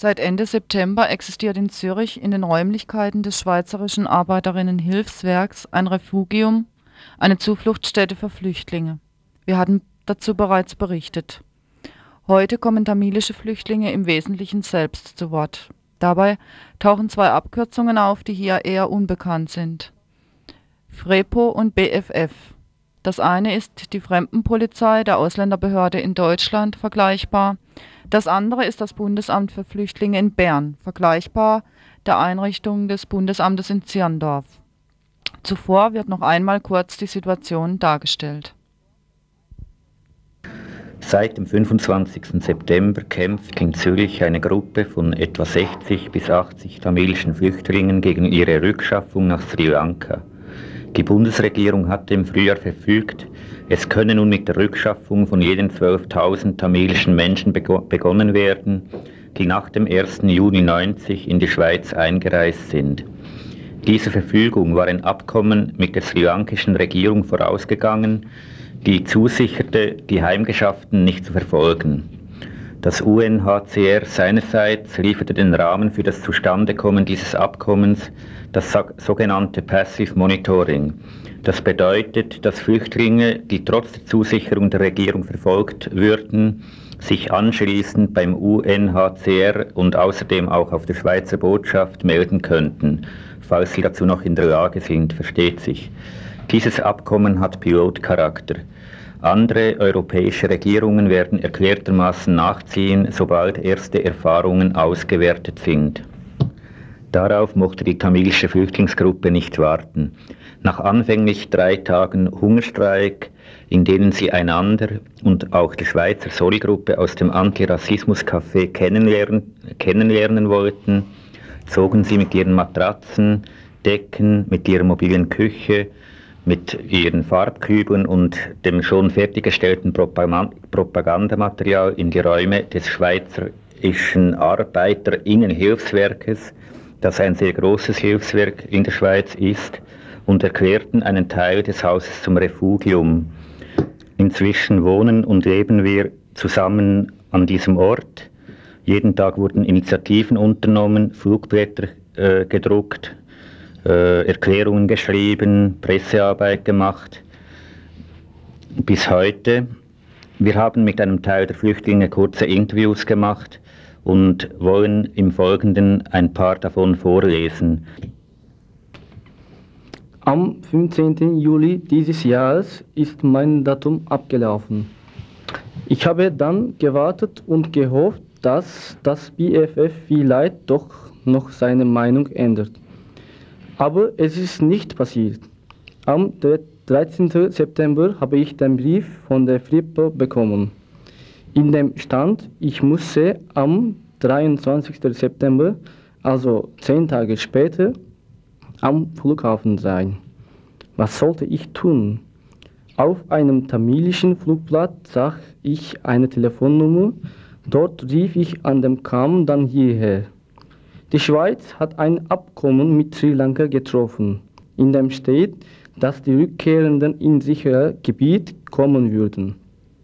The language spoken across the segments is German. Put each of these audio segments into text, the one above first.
Seit Ende September existiert in Zürich in den Räumlichkeiten des Schweizerischen Arbeiterinnenhilfswerks ein Refugium, eine Zufluchtsstätte für Flüchtlinge. Wir hatten dazu bereits berichtet. Heute kommen tamilische Flüchtlinge im Wesentlichen selbst zu Wort. Dabei tauchen zwei Abkürzungen auf, die hier eher unbekannt sind: FREPO und BFF. Das eine ist die Fremdenpolizei der Ausländerbehörde in Deutschland, vergleichbar. Das andere ist das Bundesamt für Flüchtlinge in Bern, vergleichbar der Einrichtung des Bundesamtes in Zirndorf. Zuvor wird noch einmal kurz die Situation dargestellt. Seit dem 25. September kämpft in Zürich eine Gruppe von etwa 60 bis 80 tamilischen Flüchtlingen gegen ihre Rückschaffung nach Sri Lanka. Die Bundesregierung hatte im Frühjahr verfügt, es könne nun mit der Rückschaffung von jeden 12.000 tamilischen Menschen begonnen werden, die nach dem 1. Juni 1990 in die Schweiz eingereist sind. Dieser Verfügung war ein Abkommen mit der sri lankischen Regierung vorausgegangen, die zusicherte, die Heimgeschafften nicht zu verfolgen. Das UNHCR seinerseits lieferte den Rahmen für das Zustandekommen dieses Abkommens, das sogenannte Passive Monitoring. Das bedeutet, dass Flüchtlinge, die trotz der Zusicherung der Regierung verfolgt würden, sich anschließend beim UNHCR und außerdem auch auf der Schweizer Botschaft melden könnten, falls sie dazu noch in der Lage sind, versteht sich. Dieses Abkommen hat Pilotcharakter. Andere europäische Regierungen werden erklärtermaßen nachziehen, sobald erste Erfahrungen ausgewertet sind. Darauf mochte die tamilische Flüchtlingsgruppe nicht warten. Nach anfänglich 3 Tagen Hungerstreik, in denen sie einander und auch die Schweizer Solli-Gruppe aus dem Antirassismus-Café kennenlernen wollten, zogen sie mit ihren Matratzen, Decken, mit ihrer mobilen Küche, mit ihren Farbkübeln und dem schon fertiggestellten Propagandamaterial in die Räume des Schweizerischen Arbeiterinnenhilfswerkes, das ein sehr großes Hilfswerk in der Schweiz ist, und erklärten einen Teil des Hauses zum Refugium. Inzwischen wohnen und leben wir zusammen an diesem Ort. Jeden Tag wurden Initiativen unternommen, Flugblätter gedruckt, Erklärungen geschrieben, Pressearbeit gemacht. Bis heute. Wir haben mit einem Teil der Flüchtlinge kurze Interviews gemacht und wollen im Folgenden ein paar davon vorlesen. Am 15. Juli dieses Jahres ist mein Datum abgelaufen. Ich habe dann gewartet und gehofft, dass das BFF vielleicht doch noch seine Meinung ändert. Aber es ist nicht passiert. Am 13. September habe ich den Brief von der FREPO bekommen. In dem stand, ich müsse am 23. September, also 10 Tage später, am Flughafen sein. Was sollte ich tun? Auf einem tamilischen Flugplatz sah ich eine Telefonnummer. Dort rief ich an und kam dann hierher. Die Schweiz hat ein Abkommen mit Sri Lanka getroffen, in dem steht, dass die Rückkehrenden in sicheres Gebiet kommen würden.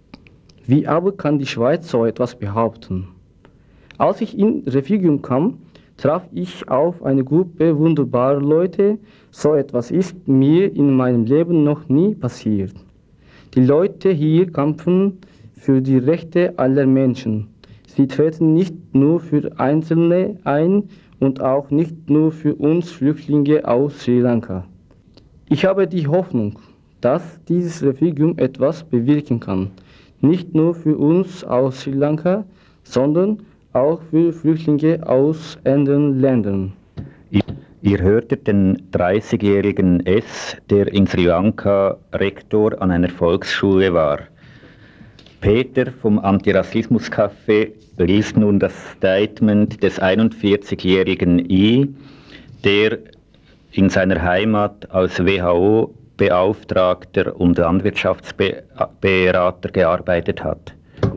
Wie aber kann die Schweiz so etwas behaupten? Als ich in Refugium kam, traf ich auf eine Gruppe wunderbarer Leute. So etwas ist mir in meinem Leben noch nie passiert. Die Leute hier kämpfen für die Rechte aller Menschen. Sie treten nicht nur für Einzelne ein und auch nicht nur für uns Flüchtlinge aus Sri Lanka. Ich habe die Hoffnung, dass dieses Refugium etwas bewirken kann. Nicht nur für uns aus Sri Lanka, sondern auch für Flüchtlinge aus anderen Ländern. Ihr hörtet den 30-jährigen S., der in Sri Lanka Rektor an einer Volksschule war. Peter vom Antirassismus-Café liest nun das Statement des 41-jährigen I., der in seiner Heimat als WHO-Beauftragter und Landwirtschaftsberater gearbeitet hat.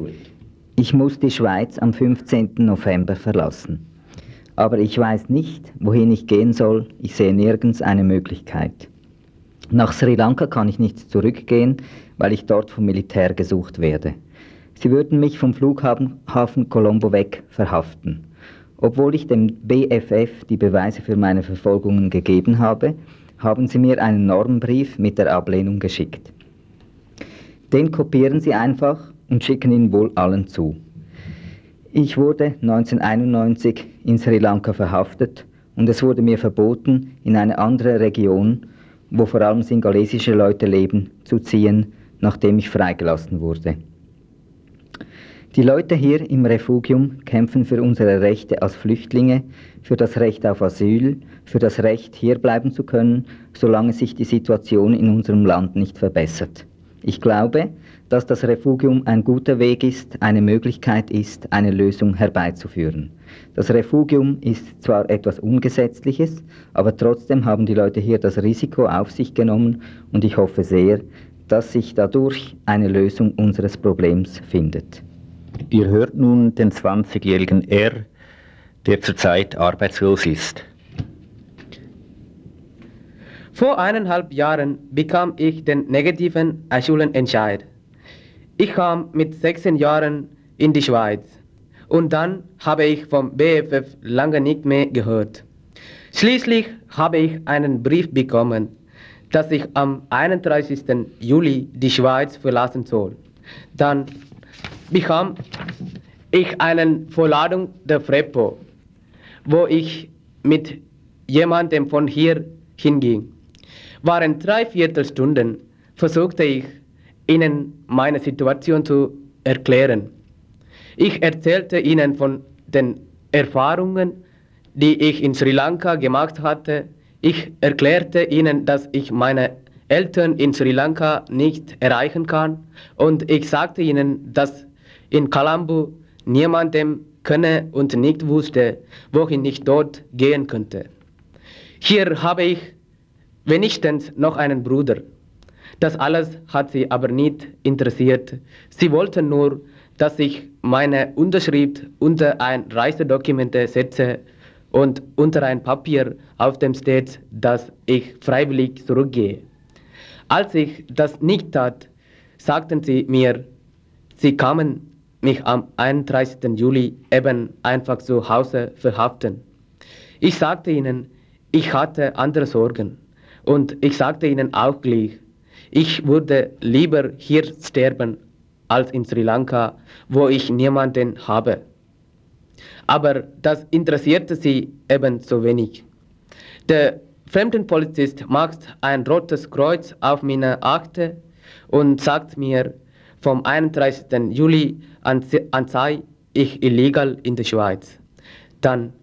Ich muss die Schweiz am 15. November verlassen. Aber ich weiß nicht, wohin ich gehen soll. Ich sehe nirgends eine Möglichkeit. Nach Sri Lanka kann ich nicht zurückgehen, weil ich dort vom Militär gesucht werde. Sie würden mich vom Flughafen Colombo weg verhaften. Obwohl ich dem BFF die Beweise für meine Verfolgungen gegeben habe, haben sie mir einen Normbrief mit der Ablehnung geschickt. Den kopieren sie einfach und schicken ihn wohl allen zu. Ich wurde 1991 in Sri Lanka verhaftet und es wurde mir verboten, in eine andere Region, wo vor allem singalesische Leute leben, zu ziehen, nachdem ich freigelassen wurde. Die Leute hier im Refugium kämpfen für unsere Rechte als Flüchtlinge, für das Recht auf Asyl, für das Recht, hier bleiben zu können, solange sich die Situation in unserem Land nicht verbessert. Ich glaube, dass das Refugium ein guter Weg ist, eine Möglichkeit ist, eine Lösung herbeizuführen. Das Refugium ist zwar etwas Ungesetzliches, aber trotzdem haben die Leute hier das Risiko auf sich genommen und ich hoffe sehr, dass sich dadurch eine Lösung unseres Problems findet. Ihr hört nun den 20-jährigen R., der zurzeit arbeitslos ist. Vor 1,5 Jahren bekam ich den negativen Asylentscheid. Ich kam mit 16 Jahren in die Schweiz und dann habe ich vom BFF lange nicht mehr gehört. Schließlich habe ich einen Brief bekommen, dass ich am 31. Juli die Schweiz verlassen soll. Dann bekam ich eine Vorladung der FREPO, wo ich mit jemandem von hier hinging. Während 3/4 Stunden versuchte ich, ihnen meine Situation zu erklären. Ich erzählte ihnen von den Erfahrungen, die ich in Sri Lanka gemacht hatte. Ich erklärte ihnen, dass ich meine Eltern in Sri Lanka nicht erreichen kann und ich sagte ihnen, dass in Colombo niemandem kenne und nicht wusste, wohin ich dort gehen könnte. Hier habe ich wenigstens noch einen Bruder. Das alles hat sie aber nicht interessiert. Sie wollten nur, dass ich meine Unterschrift unter ein Reisedokument setze und unter ein Papier, auf dem steht, dass ich freiwillig zurückgehe. Als ich das nicht tat, sagten sie mir, sie kamen mich am 31. Juli eben einfach zu Hause verhaften. Ich sagte ihnen, ich hatte andere Sorgen. Und ich sagte ihnen auch gleich, ich würde lieber hier sterben als in Sri Lanka, wo ich niemanden habe. Aber das interessierte sie eben so wenig. Der Fremdenpolizist macht ein rotes Kreuz auf meine Akte und sagt mir, vom 31. Juli an sei ich illegal in der Schweiz. Dann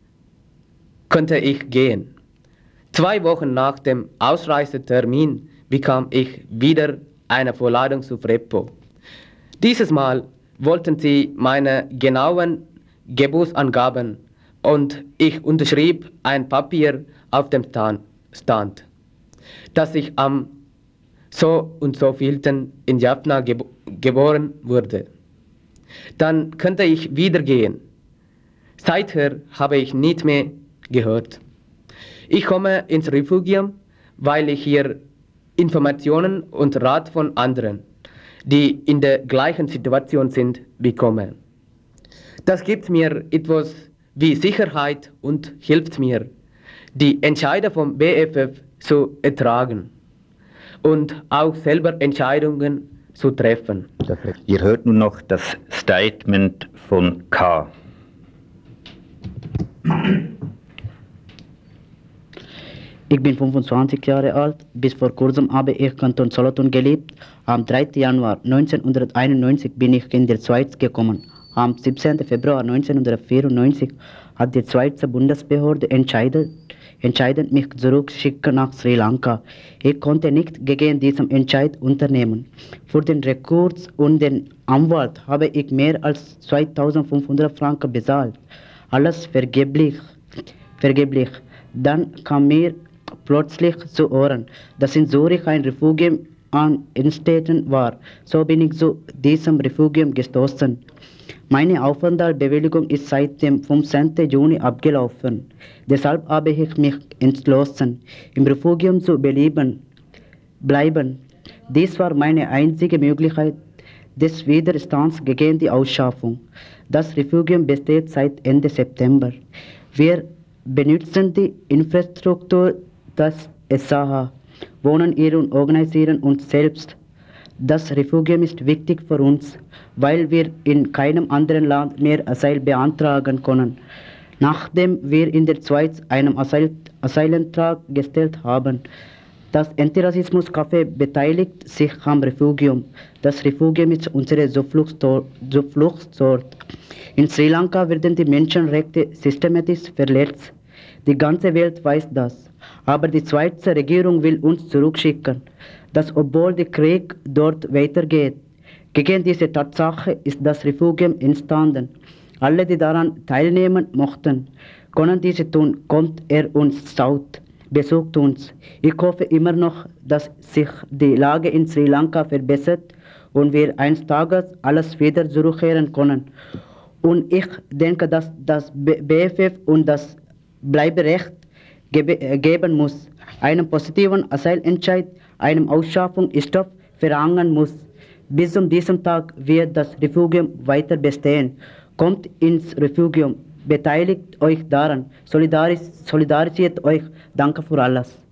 könnte ich gehen. 2 Wochen nach dem Ausreisetermin bekam ich wieder eine Vorladung zu FREPO. Dieses Mal wollten sie meine genauen Geburtsangaben und ich unterschrieb ein Papier auf dem Stand, dass ich am so und so vielten in Jaffna geboren wurde. Dann könnte ich wieder gehen. Seither habe ich nicht mehr gehört. Ich komme ins Refugium, weil ich hier Informationen und Rat von anderen, die in der gleichen Situation sind, bekomme. Das gibt mir etwas wie Sicherheit und hilft mir, die Entscheide vom BFF zu ertragen und auch selber Entscheidungen zu treffen. Ihr hört nun noch das Statement von K. Ich bin 25 Jahre alt, bis vor kurzem habe ich Kanton Solothurn gelebt. Am 3. Januar 1991 bin ich in die Schweiz gekommen. Am 17. Februar 1994 hat die Schweizer Bundesbehörde entschieden, mich zurückschicken nach Sri Lanka. Ich konnte nicht gegen diesen Entscheid unternehmen. Für den Rekurs und den Anwalt habe ich mehr als 2500 Franken bezahlt. Alles vergeblich. Dann kam mir plötzlich zu Ohren, dass in Zürich ein Refugium entstanden war. So bin ich zu diesem Refugium gestoßen. Meine Aufenthaltsbewilligung ist seit dem 15. Juni abgelaufen. Deshalb habe ich mich entschlossen, im Refugium zu bleiben. Dies war meine einzige Möglichkeit, des Widerstands gegen die Ausschaffung. Das Refugium besteht seit Ende September. Wir benutzen die Infrastruktur des SAH, wohnen hier und organisieren uns selbst. Das Refugium ist wichtig für uns, weil wir in keinem anderen Land mehr Asyl beantragen können, nachdem wir in der Schweiz einen Asylantrag gestellt haben. Das Antirassismus-Café beteiligt sich am Refugium. Das Refugium ist unsere Zufluchtsort. In Sri Lanka werden die Menschenrechte systematisch verletzt. Die ganze Welt weiß das. Aber die Schweizer Regierung will uns zurückschicken, dass obwohl der Krieg dort weitergeht. Gegen diese Tatsache ist das Refugium entstanden. Alle, die daran teilnehmen mochten, können diese tun. Kommt er uns schaut, besucht uns. Ich hoffe immer noch, dass sich die Lage in Sri Lanka verbessert und wir eines Tages alles wieder zurückkehren können. Und ich denke, dass das BFF und das Bleiberecht geben muss, einen positiven Asylentscheid, einem Ausschaffungsstopp verankern muss. Bis zu diesem Tag wird das Refugium weiter bestehen. Kommt ins Refugium, beteiligt euch daran, solidarisiert euch. Danke für alles.